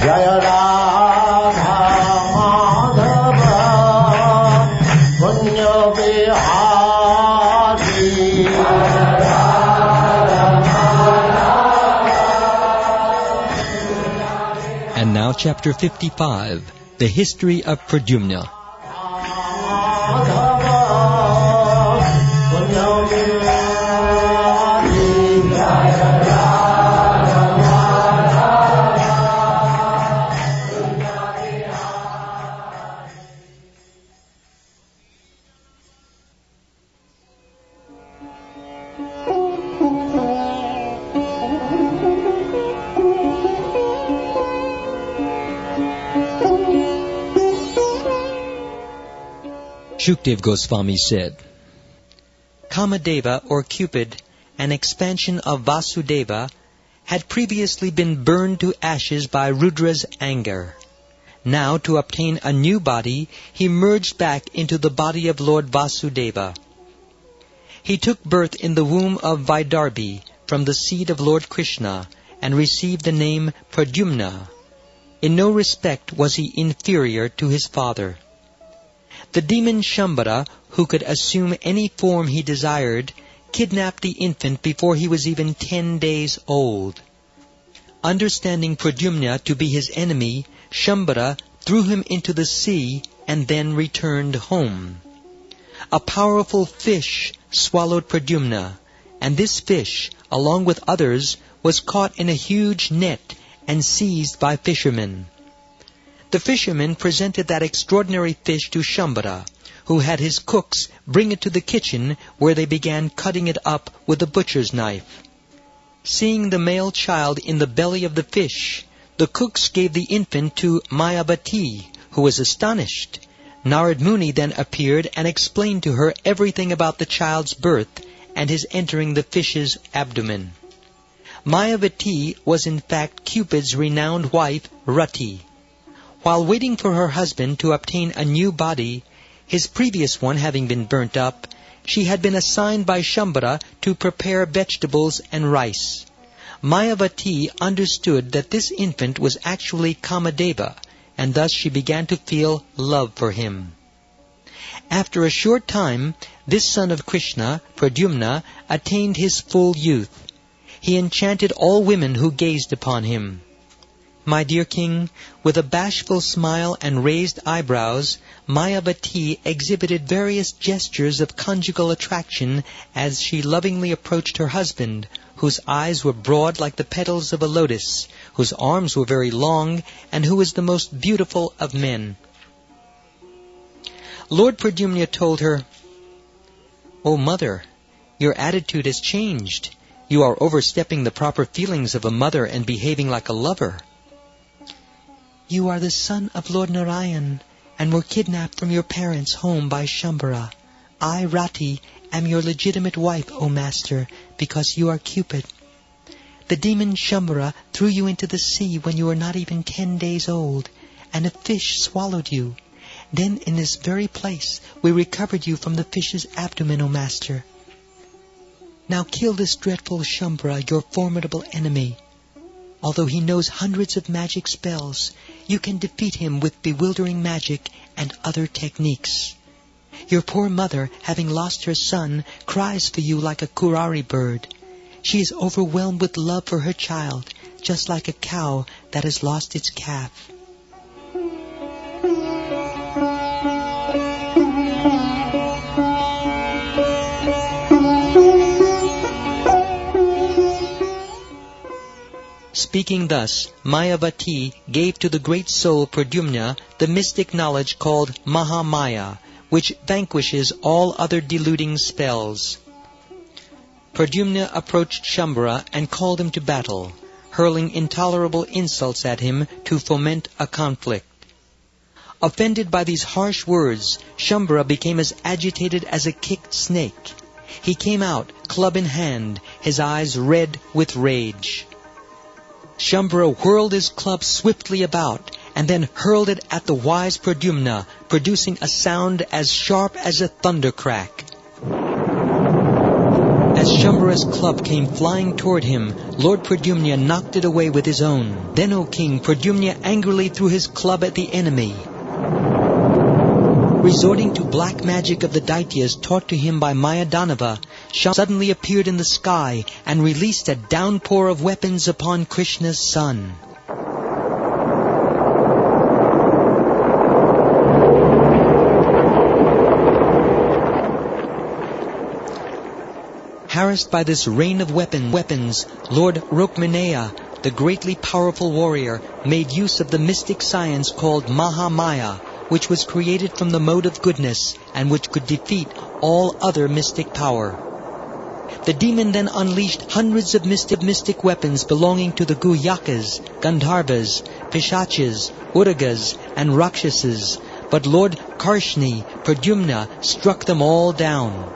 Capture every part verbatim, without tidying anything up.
Jaya Radha Madhava Punya Vihari. And now chapter fifty-five, the history of Pradyumna. Shukdev Goswami said, Kamadeva, or Cupid, an expansion of Vasudeva, had previously been burned to ashes by Rudra's anger. Now, to obtain a new body, he merged back into the body of Lord Vasudeva. He took birth in the womb of Vaidarbhi from the seed of Lord Krishna and received the name Pradyumna. In no respect was he inferior to his father. The demon Shambhara, who could assume any form he desired, kidnapped the infant before he was even ten days old. Understanding Pradyumna to be his enemy, Shambhara threw him into the sea and then returned home. A powerful fish swallowed Pradyumna, and this fish, along with others, was caught in a huge net and seized by fishermen. The fishermen presented that extraordinary fish to Shambhara, who had his cooks bring it to the kitchen, where they began cutting it up with a butcher's knife. Seeing the male child in the belly of the fish, the cooks gave the infant to Mayavati, who was astonished. Narad Muni then appeared and explained to her everything about the child's birth and his entering the fish's abdomen. Mayavati was in fact Cupid's renowned wife, Rati. While waiting for her husband to obtain a new body, his previous one having been burnt up, she had been assigned by Shambhara to prepare vegetables and rice. Mayavati understood that this infant was actually Kamadeva, and thus she began to feel love for him. After a short time, this son of Krishna, Pradyumna, attained his full youth. He enchanted all women who gazed upon him. My dear king, with a bashful smile and raised eyebrows, Mayavati exhibited various gestures of conjugal attraction as she lovingly approached her husband, whose eyes were broad like the petals of a lotus, whose arms were very long, and who was the most beautiful of men. Lord Pradyumna told her, "O mother, your attitude has changed. You are overstepping the proper feelings of a mother and behaving like a lover. You are the son of Lord Narayan, and were kidnapped from your parents' home by Shambhara. I, Rati, am your legitimate wife, O master, because you are Cupid. The demon Shambhara threw you into the sea when you were not even ten days old, and a fish swallowed you. Then in this very place we recovered you from the fish's abdomen, O master. Now kill this dreadful Shambhara, your formidable enemy. Although he knows hundreds of magic spells, you can defeat him with bewildering magic and other techniques. Your poor mother, having lost her son, cries for you like a kurari bird. She is overwhelmed with love for her child, just like a cow that has lost its calf." Speaking thus, Mayavati gave to the great soul Pradyumna the mystic knowledge called Mahamaya, which vanquishes all other deluding spells. Pradyumna approached Shambhara and called him to battle, hurling intolerable insults at him to foment a conflict. Offended by these harsh words, Shambhara became as agitated as a kicked snake. He came out, club in hand, his eyes red with rage. Shambhara whirled his club swiftly about, and then hurled it at the wise Pradyumna, producing a sound as sharp as a thunder crack. As Shambhara's club came flying toward him. Lord Pradyumna knocked it away with his own. Then, O king, Pradyumna angrily threw his club at the enemy. Resorting to black magic of the Daityas taught to him by Mayadanava, Shambhara suddenly appeared in the sky and released a downpour of weapons upon Krishna's son. Harassed by this rain of weapon, weapons, Lord Rukmineya, the greatly powerful warrior, made use of the mystic science called Mahamaya, which was created from the mode of goodness and which could defeat all other mystic power. The demon then unleashed hundreds of mystic, mystic weapons belonging to the Guhyakas, Gandharvas, Pishachas, Uragas, and Rakshasas, but Lord Karshni, Pradyumna, struck them all down.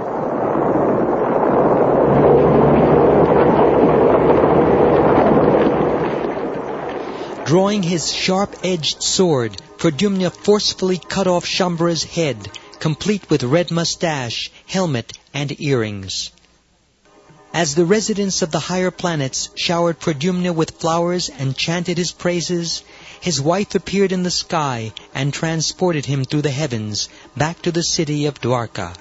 Drawing his sharp-edged sword, Pradyumna forcefully cut off Shambhara's head, complete with red mustache, helmet, and earrings. As the residents of the higher planets showered Pradyumna with flowers and chanted his praises, his wife appeared in the sky and transported him through the heavens back to the city of Dwarka.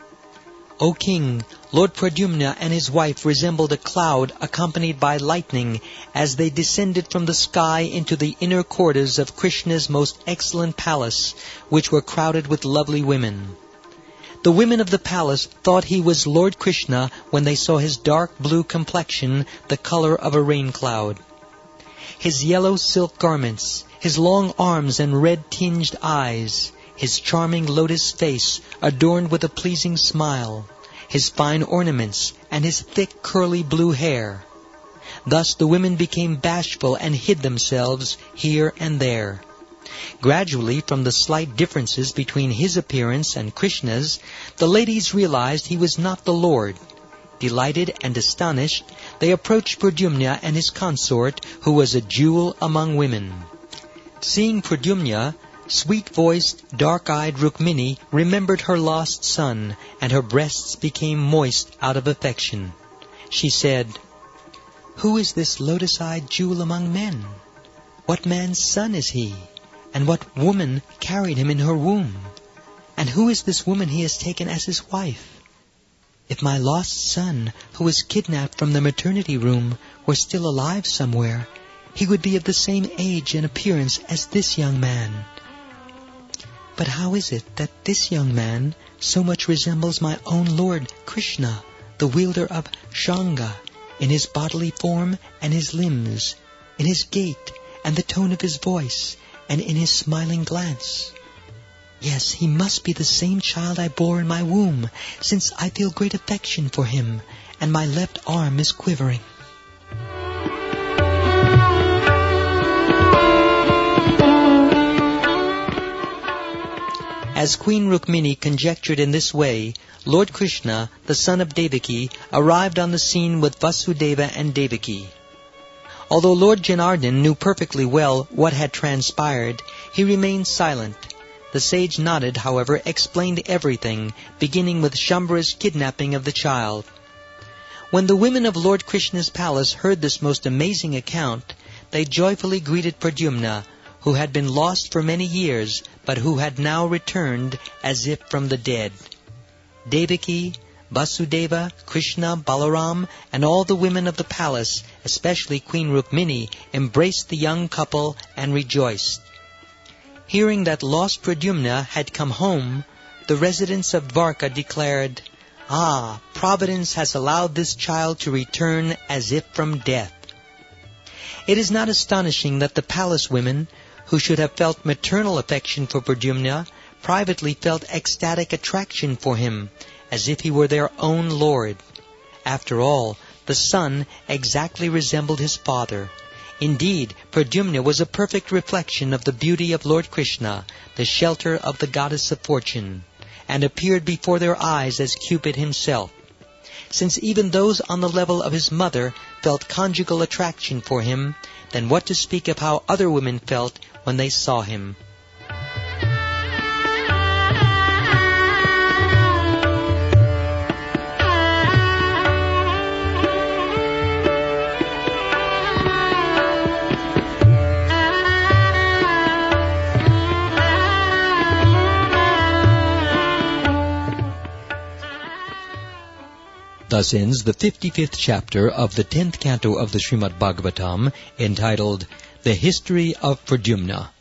O king, Lord Pradyumna and his wife resembled a cloud accompanied by lightning as they descended from the sky into the inner quarters of Krishna's most excellent palace, which were crowded with lovely women. The women of the palace thought he was Lord Krishna when they saw his dark blue complexion, the color of a rain cloud. His yellow silk garments, his long arms and red-tinged eyes, his charming lotus face adorned with a pleasing smile, his fine ornaments, and his thick curly blue hair. Thus the women became bashful and hid themselves here and there. Gradually, from the slight differences between his appearance and Krishna's, the ladies realized he was not the Lord. Delighted and astonished, they approached Pradyumna and his consort, who was a jewel among women. Seeing Pradyumna, sweet-voiced, dark-eyed Rukmini remembered her lost son, and her breasts became moist out of affection. She said, "Who is this lotus-eyed jewel among men? What man's son is he? And what woman carried him in her womb? And who is this woman he has taken as his wife? If my lost son, who was kidnapped from the maternity room, were still alive somewhere, he would be of the same age and appearance as this young man. But how is it that this young man so much resembles my own Lord Krishna, the wielder of Shanga, in his bodily form and his limbs, in his gait and the tone of his voice, and in his smiling glance? Yes, he must be the same child I bore in my womb, since I feel great affection for him, and my left arm is quivering." As Queen Rukmini conjectured in this way, Lord Krishna, the son of Devaki, arrived on the scene with Vasudeva and Devaki. Although Lord Janardhan knew perfectly well what had transpired, he remained silent. The sage nodded, however, explained everything, beginning with Shambhara's kidnapping of the child. When the women of Lord Krishna's palace heard this most amazing account, they joyfully greeted Pradyumna, who had been lost for many years, but who had now returned as if from the dead. Devaki, Vasudeva, Krishna, Balaram, and all the women of the palace, especially Queen Rukmini, embraced the young couple and rejoiced. Hearing that lost Pradyumna had come home, the residents of Dwarka declared, "Ah, Providence has allowed this child to return as if from death." It is not astonishing that the palace women, who should have felt maternal affection for Pradyumna, privately felt ecstatic attraction for him, as if he were their own lord. After all, the son exactly resembled his father. Indeed, Pradyumna was a perfect reflection of the beauty of Lord Krishna, the shelter of the goddess of fortune, and appeared before their eyes as Cupid himself. Since even those on the level of his mother felt conjugal attraction for him, then what to speak of how other women felt when they saw him? Thus ends the fifty-fifth chapter of the tenth canto of the Srimad Bhagavatam, entitled The History of Pradyumna.